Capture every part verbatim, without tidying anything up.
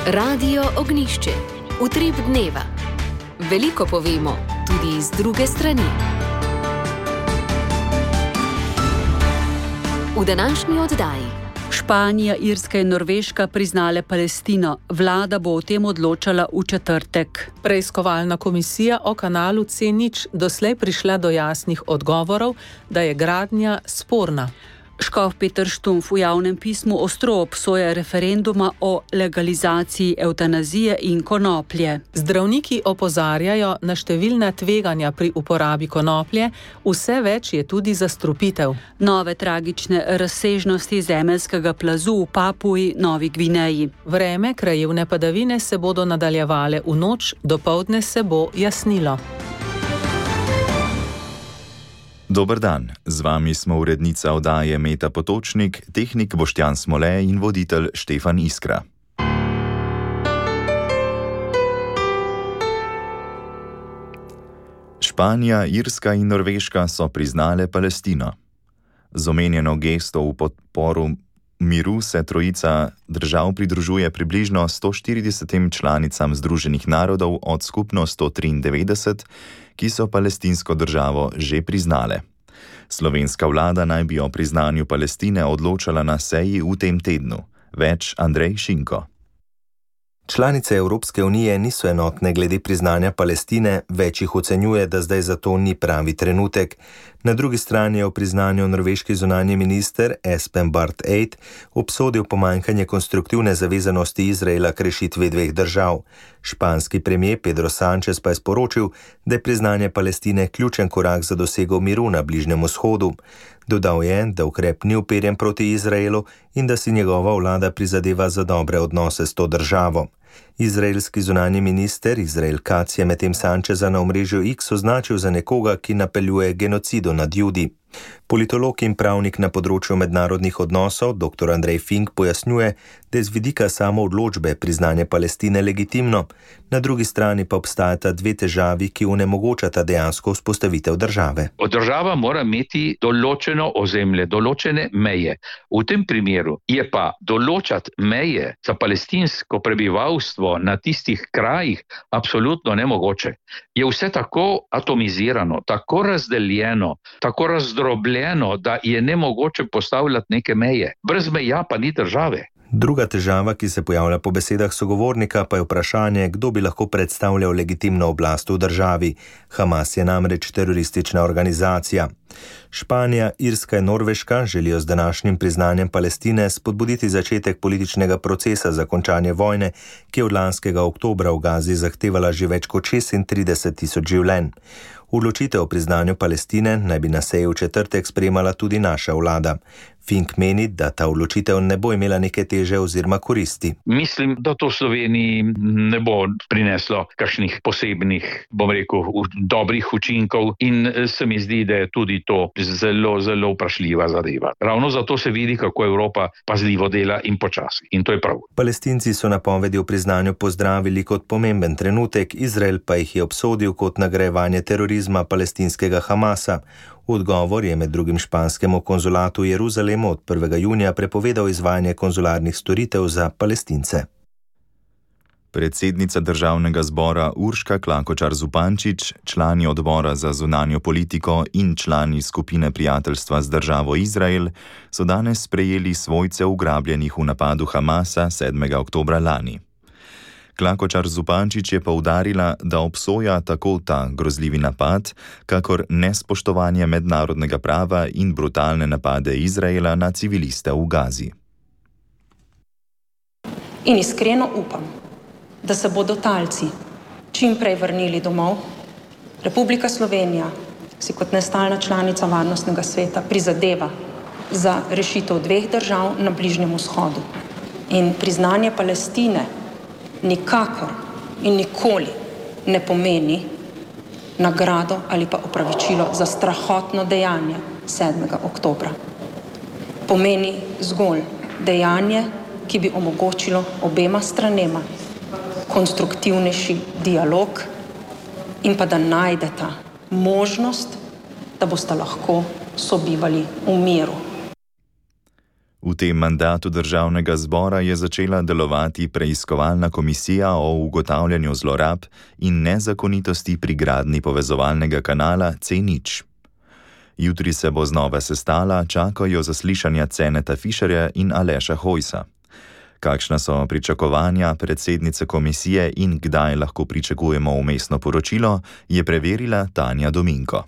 Radio Ognjišče. Utrip dneva. Veliko povemo, tudi iz druge strani. V današnji oddaji. Španija, Irska in Norveška priznale Palestino. Vlada bo o tem odločala v četrtek. Preiskovalna komisija o kanalu C nič doslej prišla do jasnih odgovorov, da je gradnja sporna. Škof Peter Štumpf v javnem pismu ostro obsoja referenduma o legalizaciji evtanazije in konoplje. Zdravniki opozarjajo na številna tveganja pri uporabi konoplje, vse več je tudi zastrupitev. Nove tragične razsežnosti zemeljskega plazu v Papuji Novi Gvineji. Vreme, krajevne padavine se bodo nadaljevale v noč, dopoldne se bo jasnilo. Dober dan, z vami smo urednica oddaje Meta Potočnik, tehnik Boštjan Smole in voditelj Štefan Iskra. Španija, Irska in Norveška so priznale Palestino. Z omenjeno gesto v podporu miru se trojica držav pridružuje približno sto štiridesetim članicam Združenih narodov od skupno sto triindevetdeset, ki so palestinsko državo že priznale. Slovenska vlada naj bi o priznanju Palestine odločala na seji v tem tednu. Več Andrej Šinko. Članice Evropske unije niso enotne glede priznanja Palestine, več jih ocenjuje, da zdaj za to ni pravi trenutek. Na drugi strani je o priznanju norveški zunanji minister Espen Barth Eide obsodil pomanjkanje konstruktivne zavezanosti Izraela k rešitvi dveh držav. Španski premier Pedro Sánchez pa je sporočil, da je priznanje Palestine ključen korak za dosego miru na Bližnjem vzhodu. Dodal je, da ukrep ni uperjen proti Izraelu in da si njegova vlada prizadeva za dobre odnose s to državo. Izraelski zunanji minister Izrael Katz je medtem Sančeza na omrežju X označil za nekoga, ki napeljuje genocido nad Judi. Politolog in pravnik na področju mednarodnih odnosov dr. Andrej Fink pojasnjuje, da je z vidika samo odločbe priznanje Palestine legitimno, na drugi strani pa obstajata dve težavi, ki onemogočata dejansko vzpostavitev države. Država mora imeti določeno ozemlje, določene meje. V tem primeru je pa določati meje za palestinsko prebivalstvo na tistih krajih absolutno nemogoče. Je vse tako atomizirano, tako razdeljeno, tako razdrobljeno, da je nemogoče postavljati neke meje. Brez meja pa ni države. Druga težava, ki se pojavlja po besedah sogovornika, pa je vprašanje, kdo bi lahko predstavljal legitimno oblast v državi. Hamas je namreč teroristična organizacija. Španija, Irska in Norveška želijo z današnjim priznanjem Palestine spodbuditi začetek političnega procesa za končanje vojne, ki je od lanskega oktobra v Gazi zahtevala že več kot šestintrideset tisoč življenj. Odločitev o priznanju Palestine naj bi na seji v četrtek sprejemala tudi naša vlada. Fink meni, da ta odločitev ne bo imela neke teže oziroma koristi. Mislim, da to Sloveniji ne bo prineslo kakšnih posebnih, bom rekel, dobrih učinkov in se mi zdi, da je tudi to zelo, zelo vprašljiva zadeva. Ravno zato se vidi, kako Evropa pazljivo dela in počasi. In to je prav. Palestinci so napovedi o priznanju pozdravili kot pomemben trenutek, Izrael pa jih je obsodil kot nagrajevanje terorizma palestinskega Hamasa. Odgovor je med drugim španskemu konzulatu v Jeruzalemu od prvega junija prepovedal izvajanje konzularnih storitev za Palestince. Predsednica državnega zbora Urška Klakočar Zupančič, člani odbora za zunanjo politiko in člani skupine prijateljstva z državo Izrael so danes sprejeli svojce ugrabljenih v napadu Hamasa sedmega oktobra lani. Klakočar Zupančič je poudarila, da obsoja tako ta grozljivi napad, kakor nespoštovanje mednarodnega prava in brutalne napade Izraela na civiliste v Gazi. In iskreno upam, da se bodo talci čim prej vrnili domov. Republika Slovenija si kot nestalna članica Varnostnega sveta prizadeva za rešitev dveh držav na Bližnjem vzhodu. In priznanje Palestine nikakor in nikoli ne pomeni nagrado ali pa opravičilo za strahotno dejanje sedmega oktobra. Pomeni zgolj dejanje, ki bi omogočilo obema stranema konstruktivnejši dialog in pa da najdeta možnost, da bosta lahko sobivali v miru. V tem mandatu državnega zbora je začela delovati preiskovalna komisija o ugotavljanju zlorab in nezakonitosti pri gradnji povezovalnega kanala C nič. Jutri se bo znova sestala, čakajo zaslišanja Ceneta Fišerja in Aleša Hojsa. Kakšna so pričakovanja predsednice komisije in kdaj lahko pričakujemo vmesno poročilo, je preverila Tanja Dominko.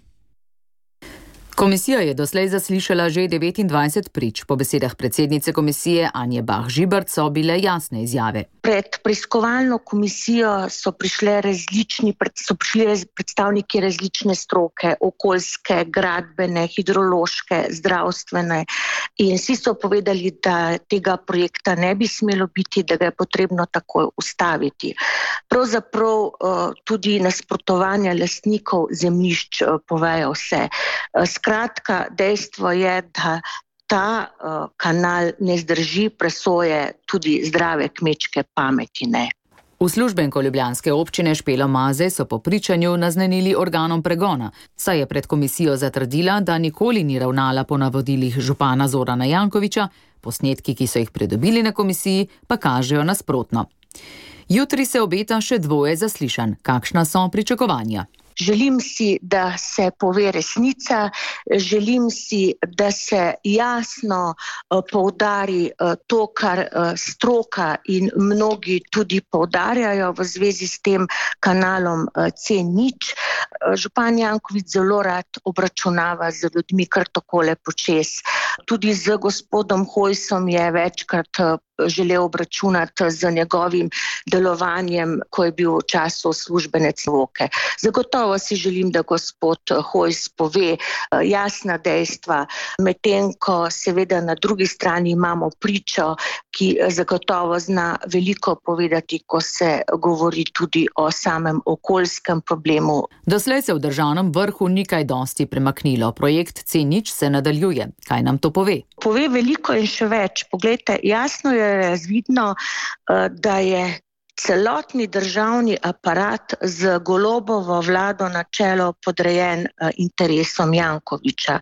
Komisija je doslej zaslišala že devetindvajset prič. Po besedah predsednice komisije Anje Bah Žibert so bile jasne izjave. Pred preiskovalno komisijo so prišle različni, so prišli predstavniki različne stroke, okoljske, gradbene, hidrološke, zdravstvene, in vsi so povedali, da tega projekta ne bi smelo biti, da ga je potrebno takoj ustaviti. Pravzaprav tudi nasprotovanja lastnikov zemljišč povejo vse. Skratka, dejstvo je, da ta uh, kanal ne zdrži presoje tudi zdrave kmečke pameti, ne. Uslužbenko ljubljanske občine Špelo Mazej so po pričanju naznanili organom pregona, saj je pred komisijo zatrdila, da nikoli ni ravnala po navodilih župana Zorana Jankovića, posnetki, ki so jih pridobili na komisiji, pa kažejo nasprotno. Jutri se obeta še dvoje zaslišanj. Kakšna so pričakovanja? Želim si, da se pove resnica, želim si, da se jasno uh, poudari uh, to, kar uh, stroka in mnogi tudi poudarjajo v zvezi s tem kanalom uh, C nič. Uh, župan Janković zelo rad obračunava z ljudmi, kar takole počes. Tudi z gospodom Hojsom je večkrat uh, želel obračunati z njegovim delovanjem, ko je bil v času službenec Voke. Zagotovo si želim, da gospod Hojs pove jasna dejstva, medtem ko seveda na drugi strani imamo pričo, ki zagotovo zna veliko povedati, ko se govori tudi o samem okoljskem problemu. Doslej se v državnem vrhu ni kaj dosti premaknilo. Projekt C nič se nadaljuje. Kaj nam to pove? Pove veliko in še več. Poglejte, jasno je razvidno, da je celotni državni aparat z Golobovo vlado na čelo podrejen interesom Jankovića.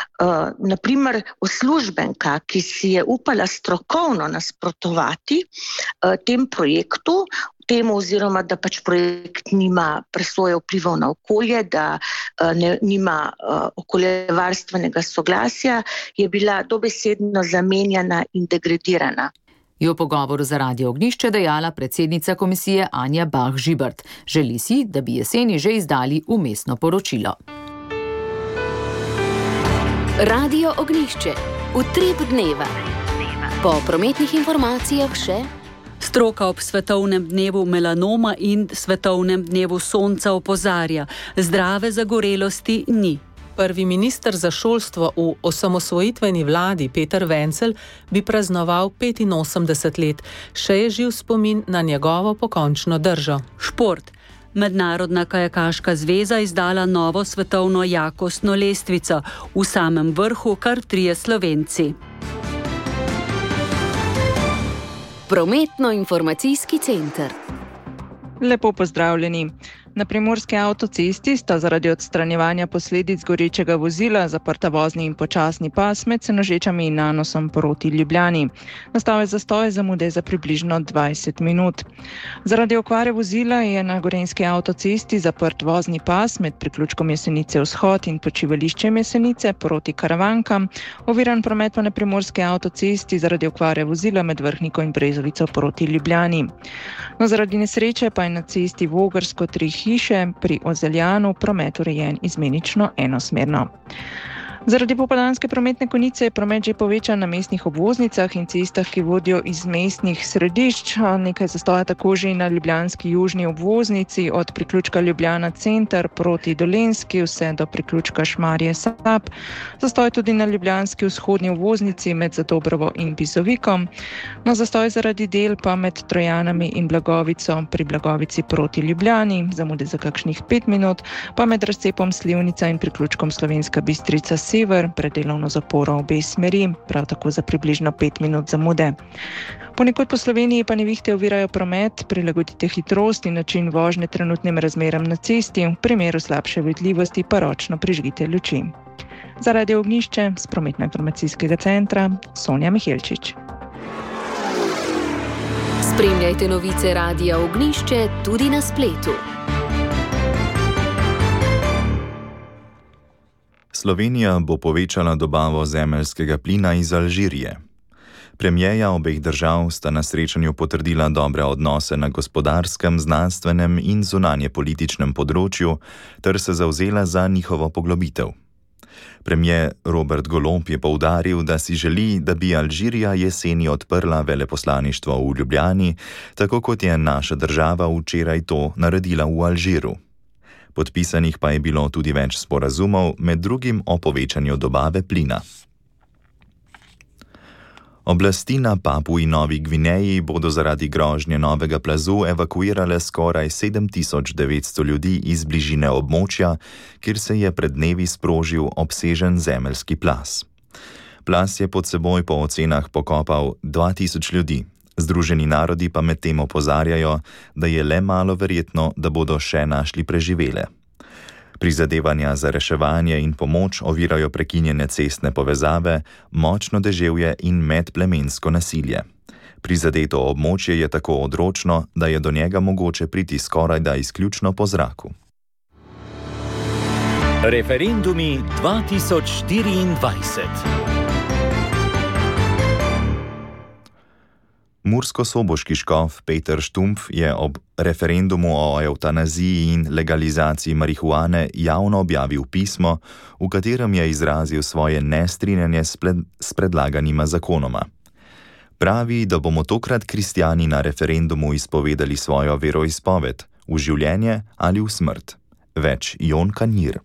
Naprimer, uslužbenka, ki si je upala strokovno nasprotovati tem projektu, temu oziroma, da pač projekt nima presoje vplivov na okolje, da ne, nima okoljevarstvenega soglasja, je bila dobesedno zamenjana in degradirana. Je v pogovoru za Radio Ognjišče dejala predsednica komisije Anja Bah Žibert. Želi si, da bi jeseni že izdali vmesno poročilo. Radio Ognjišče. Utrip dneva. Po prometnih informacijah še... Stroka ob svetovnem dnevu melanoma in svetovnem dnevu sonca opozarja. Zdrave zagorelosti ni. Prvi minister za šolstvo v osamosvojitveni vladi Peter Vencel bi praznoval petinosemdeset let. Še je živ spomin na njegovo pokončno držo. Šport. Mednarodna kajakaška zveza izdala novo svetovno jakostno lestvico. V samem vrhu kar trije Slovenci. Prometno-informacijski center. Lepo pozdravljeni. Na primorski avtocesti sta zaradi odstranjevanja posledic gorečega vozila zaprta vozni in počasni pas med Senožečami in Nanosom proti Ljubljani. Nastal je zastoj zamude za približno dvajset minut. Zaradi okvare vozila je na gorenjski avtocesti zaprt vozni pas med priključkom Jesenice vzhod in počivališčem Jesenice proti Karavankam, oviran promet pa na primorski avtocesti zaradi okvare vozila med Vrhniko in Brezovico proti Ljubljani. No, zaradi nesreče pa je na cesti Vogrsko tri hiše pri Ozeljanu promet urejen izmenično enosmerno. Zaradi popoldanske prometne konice je promet že povečan na mestnih obvoznicah in cestah, ki vodijo iz mestnih središč. Nekaj zastoja tako že na ljubljanski južni obvoznici od priključka Ljubljana center proti Dolenjski vse do priključka Šmarje Sap. Zastoj tudi na ljubljanski vzhodni obvoznici med Zadobrovo in Bizovikom. No, zastoj zaradi del pa med Trojanami in Blagovico pri Blagovici proti Ljubljani, zamude za kakšnih pet minut, pa med razcepom Slivnica in priključkom Slovenska Bistrica sever, predelovno zaporo obe smeri, prav tako za približno pet minut zamude. Ponekod po Sloveniji pa nevihte ovirajo promet, prilagodite hitrost in način vožnje trenutnim razmeram na cesti, v primeru slabše vidljivosti pa ročno prižgite luči. Za Radio Ognjišče z prometno-informacijskega centra Sonja Mihelčič. Spremljajte novice Radia Ognjišče tudi na spletu. Slovenija bo povečala dobavo zemeljskega plina iz Alžirije. Premierja obeh držav sta na srečanju potrdila dobre odnose na gospodarskem, znanstvenem in zunanjepolitičnem področju ter se zavzela za njihovo poglobitev. Premier Robert Golob je poudaril, da si želi, da bi Alžirija jeseni odprla veleposlaništvo v Ljubljani, tako kot je naša država včeraj to naredila v Alžiru. Podpisanih pa je bilo tudi več sporazumov, med drugim o povečanju dobave plina. Oblasti na Papui Novi Gvineji bodo zaradi grožnje novega plazu evakuirale skoraj sedem tisoč devetsto ljudi iz bližine območja, kjer se je pred dnevi sprožil obsežen zemeljski plaz. Plaz je pod seboj po ocenah pokopal dva tisoč ljudi. Združeni narodi pa medtem opozarjajo, da je le malo verjetno, da bodo še našli preživele. Prizadevanja za reševanje in pomoč ovirajo prekinjene cestne povezave, močno deževje in medplemensko nasilje. Prizadeto območje je tako odročno, da je do njega mogoče priti skorajda izključno po zraku. Referendumi dva tisoč štiriindvajset. Mursko-soboški škof Peter Štumpf je ob referendumu o evtanaziji in legalizaciji marihuane javno objavil pismo, v katerem je izrazil svoje nestrinjanje s, pred, s predlaganima zakonoma. Pravi, da bomo tokrat kristjani na referendumu izpovedali svojo veroizpoved, v življenje ali v smrt. Več Jon Kanjir.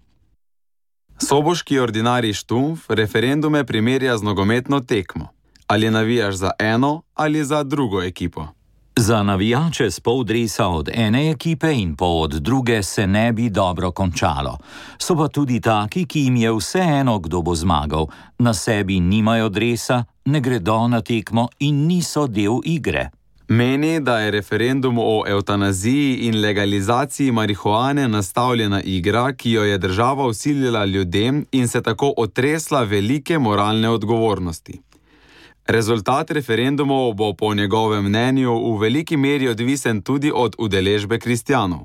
Soboški ordinarij Štumpf referendume primerja z nogometno tekmo. Ali navijaš za eno ali za drugo ekipo? Za navijače s poldresa od ene ekipe in pol od druge se ne bi dobro končalo. So pa tudi taki, ki jim je vseeno, kdo bo zmagal. Na sebi nimajo dresa, ne gredo na tekmo in niso del igre. Meni, da je referendum o evtanaziji in legalizaciji marihuane nastavljena igra, ki jo je država vsilila ljudem in se tako otresla velike moralne odgovornosti. Rezultat referendumov bo po njegovem mnenju v veliki meri odvisen tudi od udeležbe kristjanov.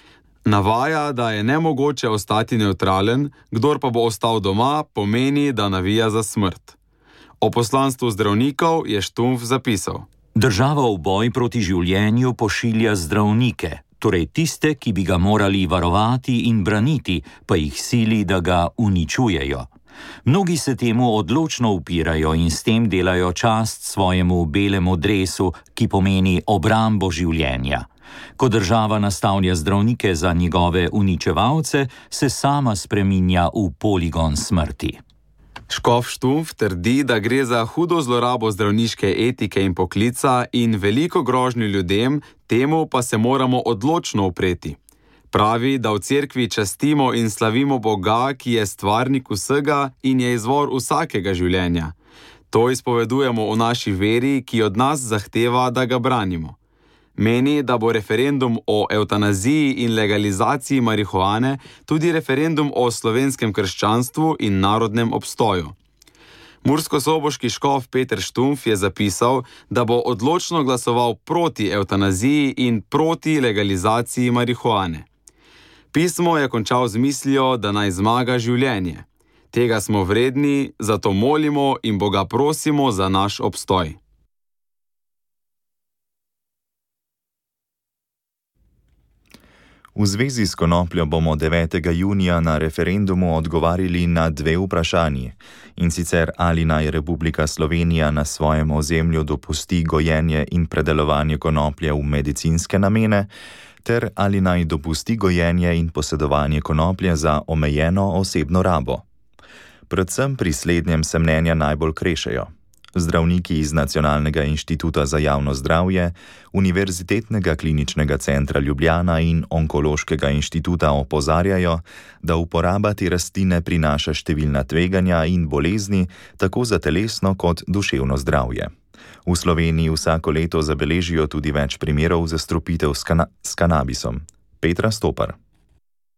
Navaja, da je nemogoče ostati nevtralen, kdor pa bo ostal doma, pomeni, da navija za smrt. O poslanstvu zdravnikov je Štumpf zapisal: Država v boj proti življenju pošilja zdravnike, torej tiste, ki bi ga morali varovati in braniti, pa jih sili, da ga uničujejo. Mnogi se temu odločno upirajo in s tem delajo čast svojemu belemu dresu, ki pomeni obrambo življenja. Ko država nastavlja zdravnike za njegove uničevalce, se sama spreminja v poligon smrti. Škof Štumpf trdi, da gre za hudo zlorabo zdravniške etike in poklica in veliko grožnjo ljudem, temu pa se moramo odločno upreti. Pravi, da v cerkvi častimo in slavimo Boga, ki je stvarnik vsega in je izvor vsakega življenja. To izpovedujemo v naši veri, ki od nas zahteva, da ga branimo. Meni, da bo referendum o evtanaziji in legalizaciji marihuane tudi referendum o slovenskem krščanstvu in narodnem obstoju. Mursko-soboški škof Peter Štumpf je zapisal, da bo odločno glasoval proti evtanaziji in proti legalizaciji marihuane. Pismo je končal z mislijo, da naj zmaga življenje. Tega smo vredni, zato molimo in Boga prosimo za naš obstoj. V zvezi s konopljo bomo devetega junija na referendumu odgovarjali na dve vprašanji, in sicer ali naj Republika Slovenija na svojem ozemlju dopusti gojenje in predelovanje konoplje v medicinske namene, ter ali naj dopusti gojenje in posedovanje konoplje za omejeno osebno rabo. Predvsem pri slednjem se mnenja najbolj krešejo. Zdravniki iz Nacionalnega inštituta za javno zdravje, Univerzitetnega kliničnega centra Ljubljana in Onkološkega inštituta opozarjajo, da uporaba te rastline prinaša številna tveganja in bolezni tako za telesno kot duševno zdravje. V Sloveniji vsako leto zabeležijo tudi več primerov zastrupitev s, kana- s kanabisom. Petra Stopar.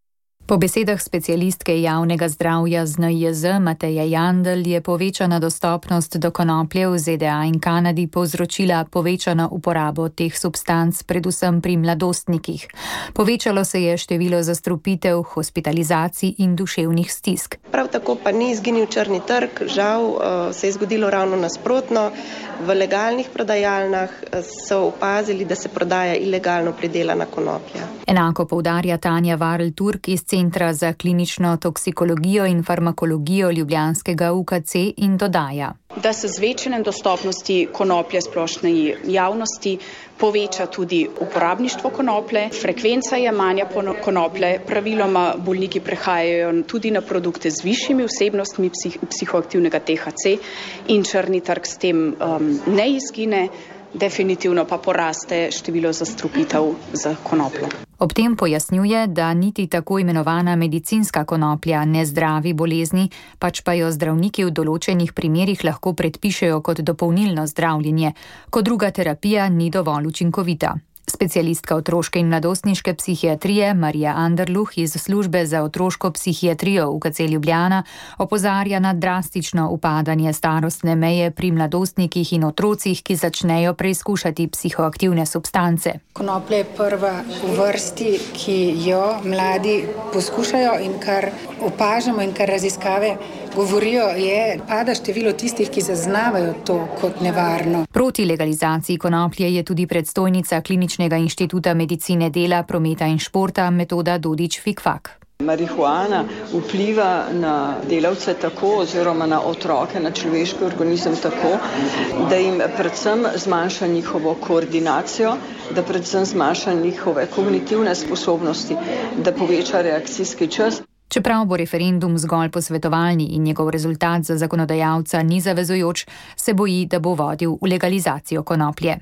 Po besedah specialistke javnega zdravja z N I Z Mateje Jandl je povečana dostopnost do konoplje v Z D A in Kanadi povzročila povečano uporabo teh substanc, predvsem pri mladostnikih. Povečalo se je število zastrupitev, hospitalizacij in duševnih stisk. Prav tako pa ni izginil črni trg, žal se je zgodilo ravno nasprotno. V legalnih prodajalnah so opazili, da se prodaja ilegalno pridelana konoplja. Enako poudarja Tanja Varl-Turk iz Centra za klinično toksikologijo in farmakologijo ljubljanskega U K C in dodaja, da se z večanjem dostopnosti konoplje splošnej javnosti poveča tudi uporabništvo konoplje, frekvenca jemanja konoplje, praviloma bolniki prehajajo tudi na produkte z višjimi vsebnostmi psih, psihoaktivnega T H C in črni trg s tem um, ne izgine, definitivno pa poraste število zastrupitev z konopljo. Ob tem pojasnjuje, da niti tako imenovana medicinska konoplja ne zdravi bolezni, pač pa jo zdravniki v določenih primerih lahko predpišejo kot dopolnilno zdravljenje, ko druga terapija ni dovolj učinkovita. Specialistka otroške in mladostniške psihiatrije Marija Anderluh iz službe za otroško psihiatrijo U K C Ljubljana opozarja na drastično upadanje starostne meje pri mladostnikih in otrocih, ki začnejo preizkušati psihoaktivne substance. Konoplja je prva v vrsti, ki jo mladi poskušajo in kar opažamo in kar raziskave govorijo, je pada število tistih, ki zaznavajo to kot nevarno. Proti legalizaciji konoplje je tudi predstojnica Kliničnega inštituta medicine dela, prometa in športa Metoda Dodič-Fikfak. Marihuana vpliva na delavce tako oziroma na otroke, na človeški organizem tako, da jim predvsem zmanjša njihovo koordinacijo, da predvsem zmanjša njihove kognitivne sposobnosti, da poveča reakcijski čas. Čeprav bo referendum zgolj posvetovalni in njegov rezultat za zakonodajalca ni zavezujoč, se boji, da bo vodil v legalizacijo konoplje.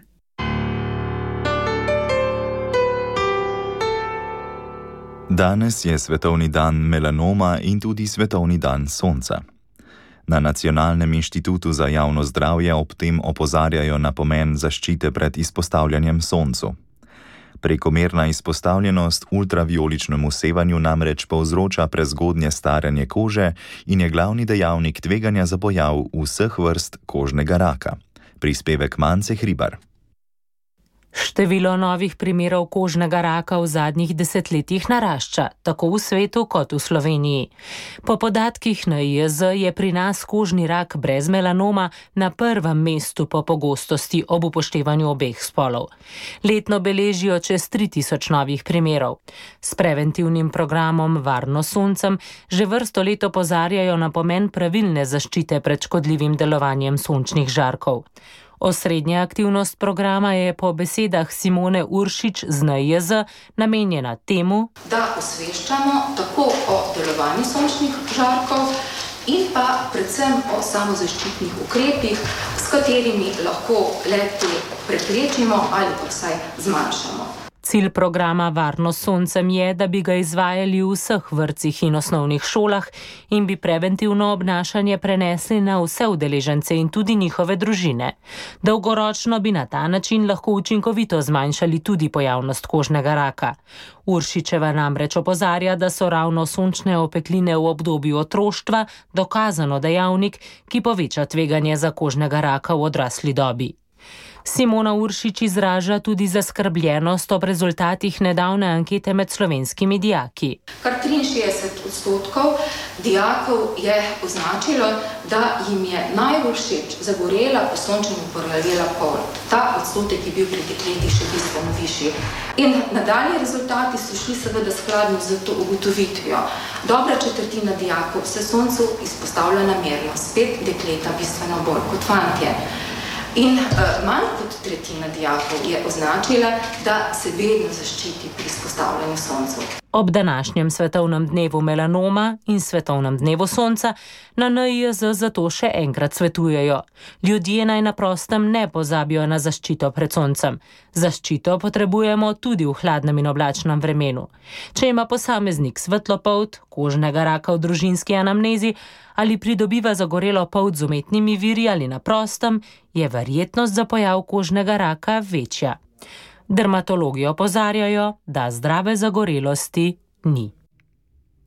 Danes je svetovni dan melanoma in tudi svetovni dan sonca. Na Nacionalnem inštitutu za javno zdravje ob tem opozarjajo na pomen zaščite pred izpostavljanjem soncu. Prekomerna izpostavljenost ultravijoličnemu sevanju namreč povzroča prezgodnje staranje kože in je glavni dejavnik tveganja za pojav vseh vrst kožnega raka. Prispevek Mance Hribar. Število novih primerov kožnega raka v zadnjih desetletjih narašča, tako v svetu kot v Sloveniji. Po podatkih N I Z je pri nas kožni rak brez melanoma na prvem mestu po pogostosti ob upoštevanju obeh spolov. Letno beležijo čez tri tisoč novih primerov. S preventivnim programom Varno soncem že vrsto let opozarjajo na pomen pravilne zaščite pred škodljivim delovanjem sončnih žarkov. Osrednja aktivnost programa je po besedah Simone Uršič z N I Z namenjena temu, da osveščamo tako o delovanju sončnih žarkov in pa predvsem o samozaščitnih ukrepih, s katerimi lahko le-te preprečimo ali pa vsaj zmanjšamo. Cilj programa Varno s soncem je, da bi ga izvajali v vseh vrtcih in osnovnih šolah in bi preventivno obnašanje prenesli na vse udeležence in tudi njihove družine. Dolgoročno bi na ta način lahko učinkovito zmanjšali tudi pojavnost kožnega raka. Uršičeva namreč opozarja, da so ravno sončne opekline v obdobju otroštva dokazano dejavnik, ki poveča tveganje za kožnega raka v odrasli dobi. Simona Uršič izraža tudi zaskrbljenost ob rezultatih nedavne ankete med slovenskimi dijaki. Kar triinšestdeset odstotkov dijakov je označilo, da jim je najbolj všeč zagorela, posončena, porjavela polt. Ta odstotek je bil pri dekletih še bistveno višji. In nadaljnji rezultati so šli seveda skladno z to ugotovitvijo. Dobra četrtina dijakov se soncu izpostavlja namerno, spet dekleta bistveno bolj kot fantje. In uh, manj kot tretjina dijakov je označila, da se vedno zaščiti pri izpostavljanju soncu. Ob današnjem svetovnem dnevu melanoma in svetovnem dnevu sonca na N I Z zato še enkrat svetujejo. Ljudje naj na prostem ne pozabijo na zaščito pred soncem. Zaščito potrebujemo tudi v hladnem in oblačnem vremenu. Če ima posameznik svetlo polt, kožnega raka v družinski anamnezi ali pridobiva zagorelo polt z umetnimi viri ali na prostem, je verjetnost za pojav kožnega raka večja. Dermatologi opozarjajo, da zdrave zagorelosti ni.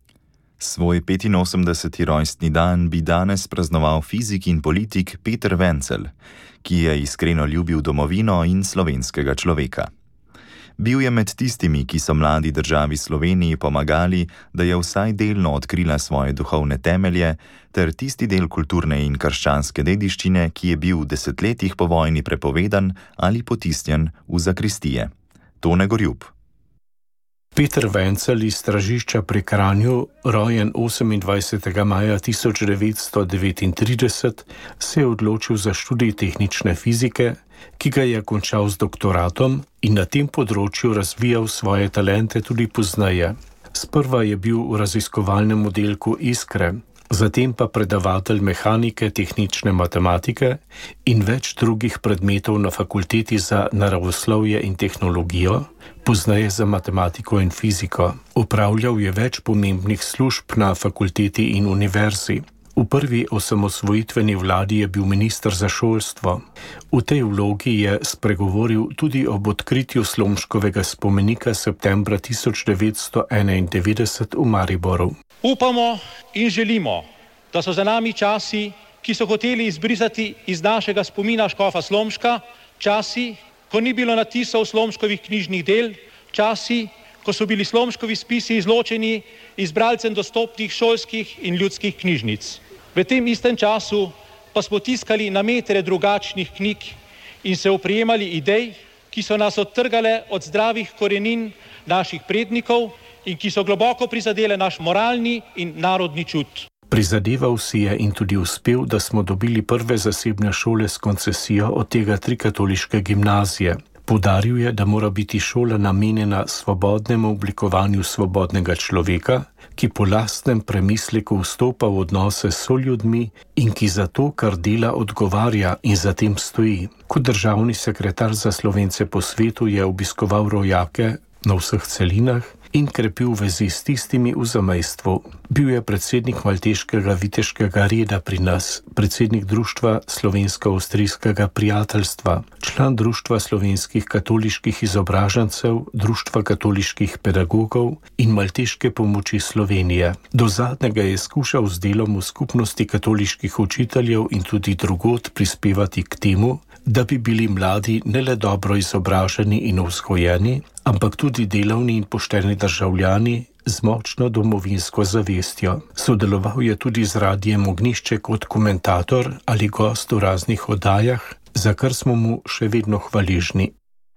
Svoj petinosemdeseti rojstni dan bi danes praznoval fizik in politik Peter Wenzel, ki je iskreno ljubil domovino in slovenskega človeka. Bil je med tistimi, ki so mladi državi Sloveniji pomagali, da je vsaj delno odkrila svoje duhovne temelje, ter tisti del kulturne in krščanske dediščine, ki je bil v desetletjih po vojni prepovedan ali potisnjen v zakristije. Tone Gorjup. Peter Wenzel iz Stražišča pri Kranju, rojen osemindvajsetega maja tisoč devetsto devetintrideset, se je odločil za študij tehnične fizike, ki ga je končal z doktoratom in na tem področju razvijal svoje talente tudi pozneje. Sprva je bil v raziskovalnem oddelku Iskre, zatem pa predavatelj mehanike, tehnične matematike in več drugih predmetov na fakulteti za naravoslovje in tehnologijo, pozneje za matematiko in fiziko. Upravljal je več pomembnih služb na fakulteti in univerzi. V prvi osamosvojitveni vladi je bil minister za šolstvo. V tej vlogi je spregovoril tudi ob odkritju Slomškovega spomenika septembra tisoč devetsto enaindevetdeset v Mariboru. Upamo in želimo, da so za nami časi, ki so hoteli izbrisati iz našega spomina škofa Slomška, časi, ko ni bilo natisov Slomškovih knjižnih del, časi, ko so bili Slomškovi spisi izločeni iz bralcem dostopnih šolskih in ljudskih knjižnic. V tem istem času pa smo tiskali na metre drugačnih knjig in se oprijemali idej, ki so nas odtrgale od zdravih korenin naših prednikov in ki so globoko prizadele naš moralni in narodni čut. Prizadeval si je in tudi uspel, da smo dobili prve zasebne šole s koncesijo, od tega tri katoliške gimnazije. Poudaril je, da mora biti šola namenjena svobodnemu oblikovanju svobodnega človeka, ki po lastnem premisleku vstopa v odnose s soljudmi in ki za to, kar dela, odgovarja in za tem stoji. Kot državni sekretar za Slovence po svetu je obiskoval rojake na vseh celinah in krepil vezi s tistimi v zamejstvu. Bil je predsednik Malteškega viteškega reda pri nas, predsednik Društva slovensko-avstrijskega prijateljstva, član Društva slovenskih katoliških izobražencev, Društva katoliških pedagogov in Malteške pomoči Slovenije. Do zadnjega je skušal z delom v skupnosti katoliških učiteljev in tudi drugod prispevati k temu, da bi bili mladi ne le dobro izobraženi in vzgojeni, ampak tudi delavni in pošteni državljani z močno domovinsko zavestjo. Sodeloval je tudi z Radijem Ognjišče kot komentator ali gost v raznih oddajah, za kar smo mu še vedno hvaležni.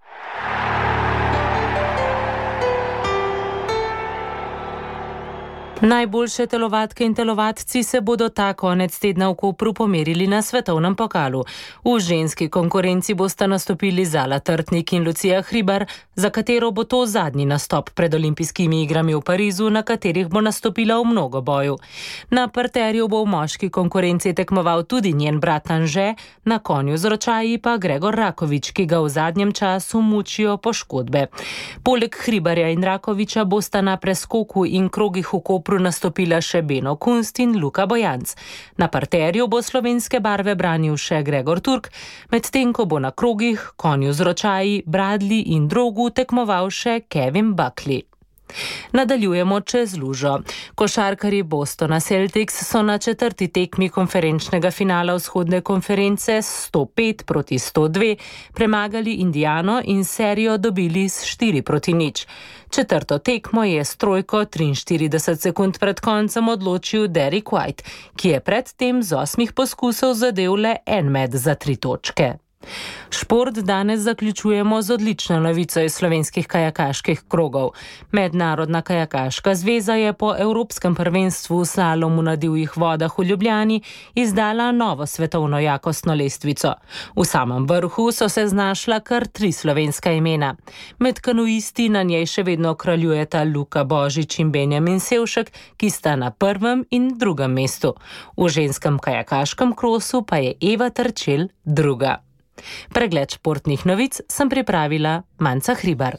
Najboljše telovadke in telovadci se bodo ta konec tedna v Kopru pomerili na svetovnem pokalu. V ženski konkurenci bosta nastopili Zala Trtnik in Lucija Hribar, za katero bo to zadnji nastop pred olimpijskimi igrami v Parizu, na katerih bo nastopila v mnogoboju. Na parterju bo v moški konkurenci tekmoval tudi njen brat Anže, na konju z ročaji pa Gregor Rakovič, ki ga v zadnjem času mučijo poškodbe. Poleg Hribarja in Rakoviča bosta na preskoku in krogih v Kopru nastopila še Beno Kunst in Luka Bojanc. Na parterju bo slovenske barve branil še Gregor Turk, medtem ko bo na krogih, konju z ročaji, bradli in drogu tekmoval še Kevin Buckley. Nadaljujemo čez lužo. Košarkarji Bostona Celtics so na četrti tekmi konferenčnega finala vzhodne konference sto pet proti sto dve premagali Indiano in serijo dobili s štiri proti nič. Četrto tekmo je s trojko triinštirideset sekund pred koncem odločil Derrick White, ki je predtem z osmih poskusov zadel le en met za tri točke. Šport danes zaključujemo z odlično novico iz slovenskih kajakaških krogov. Mednarodna kajakaška zveza je po Evropskem prvenstvu v slalomu na divjih vodah v Ljubljani izdala novo svetovno jakostno lestvico. V samem vrhu so se znašla kar tri slovenska imena. Med kanuisti na njej še vedno kraljujeta Luka Božič in Benjamin Sevšek, ki sta na prvem in drugem mestu. V ženskem kajakaškem krosu pa je Eva Terčelj druga. Pregled športnih novic sem pripravila Manca Hribar.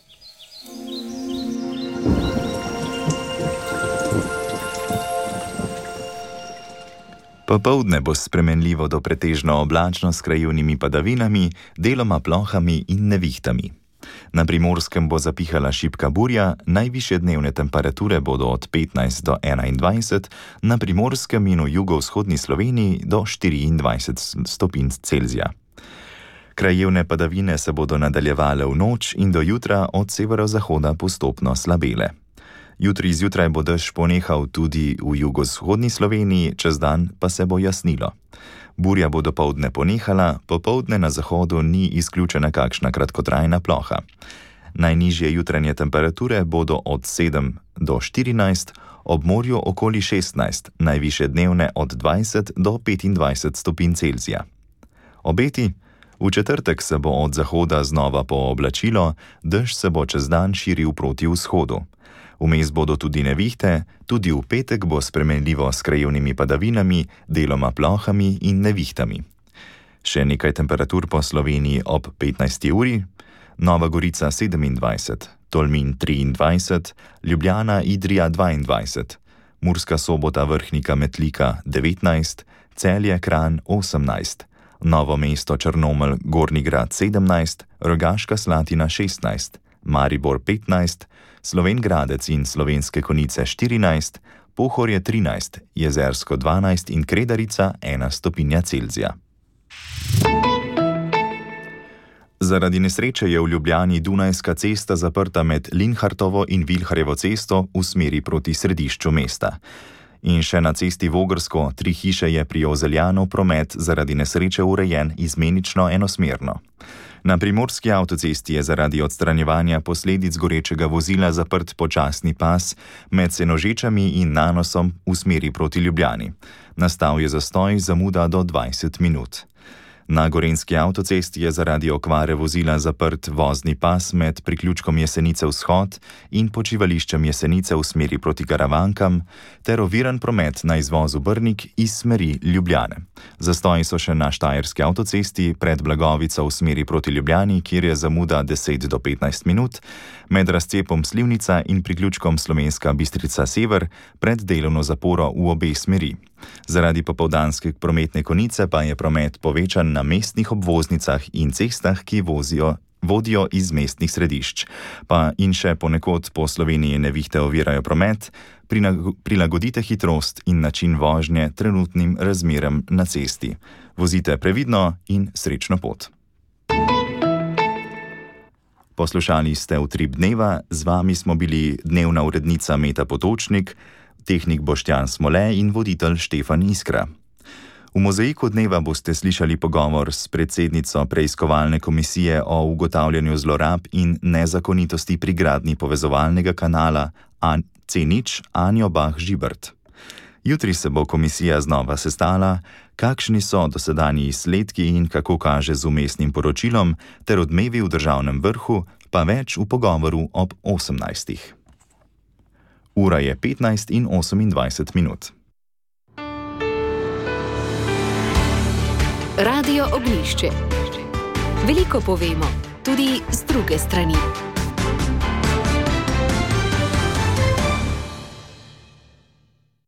Popoldne bo spremenljivo do pretežno oblačno s krajevnimi padavinami, deloma plohami in nevihtami. Na Primorskem bo zapihala šibka burja, najvišje dnevne temperature bodo od petnajst do enaindvajset, na Primorskem in v jugovzhodni Sloveniji do štiriindvajset stopinj Celzija. Krajevne padavine se bodo nadaljevale v noč in do jutra od severozahoda postopno slabele. Jutri zjutraj bo dež ponehal tudi v jugovzhodni Sloveniji, čez dan pa se bo jasnilo. Burja bo dopoldne ponehala, popoldne na zahodu ni izključena kakšna kratkotrajna ploha. Najnižje jutranje temperature bodo od sedem do štirinajst, ob morju okoli šestnajst, najvišje dnevne od dvajset do petindvajset stopinj Celzija. Obeti: v četrtek se bo od zahoda znova pooblačilo, dež se bo čez dan širil proti vzhodu. Vmes bodo tudi nevihte, tudi v petek bo spremenljivo s krajevnimi padavinami, deloma plohami in nevihtami. Še nekaj temperatur po Sloveniji ob petnajsti uri: Nova Gorica sedemindvajset, Tolmin triindvajset, Ljubljana, Idrija dvaindvajset, Murska Sobota, Vrhnika, Metlika devetnajst, Celje, Kranj osemnajst, Novo mesto, Črnomelj, Gornji Grad sedemnajst, Rogaška Slatina šestnajst, Maribor petnajst, Slovenj Gradec in Slovenske Konjice štirinajst, Pohorje trinajst, Jezersko dvanajst in Kredarica ena stopinja Celzija. Zaradi nesreče je v Ljubljani Dunajska cesta zaprta med Linhartovo in Vilharjevo cesto v smeri proti središču mesta. In še na cesti Vogrsko, Tri hiše, je pri Ozeljanu promet zaradi nesreče urejen izmenično enosmerno. Na Primorski avtocesti je zaradi odstranjevanja posledic gorečega vozila zaprt počasni pas med Senožečami in Nanosom v smeri proti Ljubljani. Nastal je zastoj, zamuda do dvajset minut. Na Gorenjski avtocesti je zaradi okvare vozila zaprt vozni pas med priključkom Jesenice vzhod in počivališčem Jesenice v smeri proti Karavankam ter oviran promet na izvozu Brnik iz smeri Ljubljane. Zastoji so še na Štajerski avtocesti pred Blagovico v smeri proti Ljubljani, kjer je zamuda deset do petnajst minut, med razcepom Slivnica in priključkom Slovenska Bistrica sever pred delovno zaporo v obe smeri. Zaradi popoldanske prometne konice pa je promet povečan na mestnih obvoznicah in cestah, ki vozijo, vodijo iz mestnih središč. Pa in še ponekod po Sloveniji nevihte ovirajo promet, prilagodite hitrost in način vožnje trenutnim razmeram na cesti. Vozite previdno in srečno pot. Poslušali ste Utrip dneva, z vami smo bili dnevna urednica Meta Potočnik, tehnik Boštjan Smole in voditelj Štefan Iskra. V mozaiku dneva boste slišali pogovor s predsednico preiskovalne komisije o ugotavljanju zlorab in nezakonitosti pri gradnji povezovalnega kanala C nič Anjo Bah Žibert. Jutri se bo komisija znova sestala, kakšni so dosedanji izsledki in kako kaže z vmesnim poročilom ter odmevi v državnem vrhu, pa več v pogovoru ob osemnajstih. Ura je petnajst in osemindvajset minut. Radio Ognjišče. Veliko povemo, tudi z druge strani.